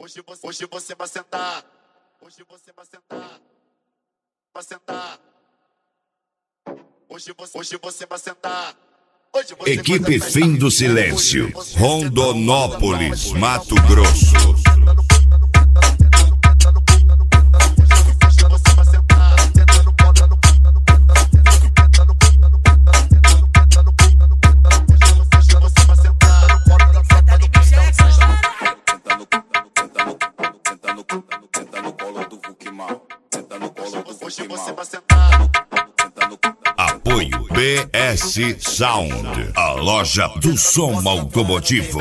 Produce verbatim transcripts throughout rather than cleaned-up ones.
Hoje você, hoje você vai sentar. Hoje você vai sentar. Vai sentar. Hoje você, hoje você vai sentar. Hoje você Equipe Fim do Silêncio, Rondonópolis, Mato Grosso. Apoio B S Sound, a loja do som automotivo.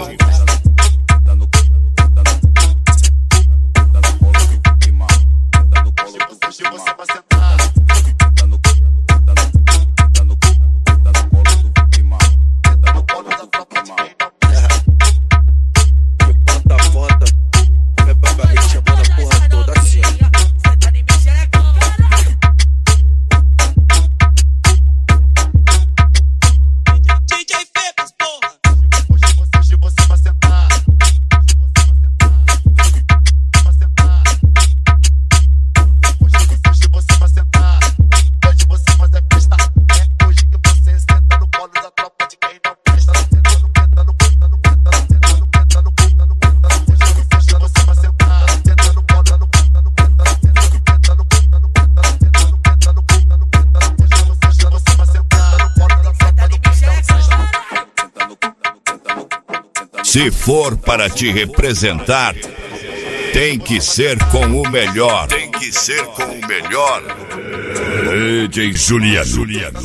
Se for para te representar, tem que ser com o melhor. Tem que ser com o melhor. D J Juliano. Juliano.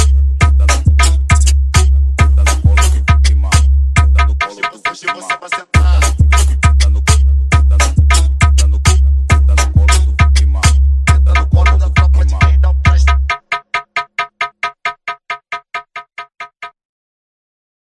Hoje você vai sentar.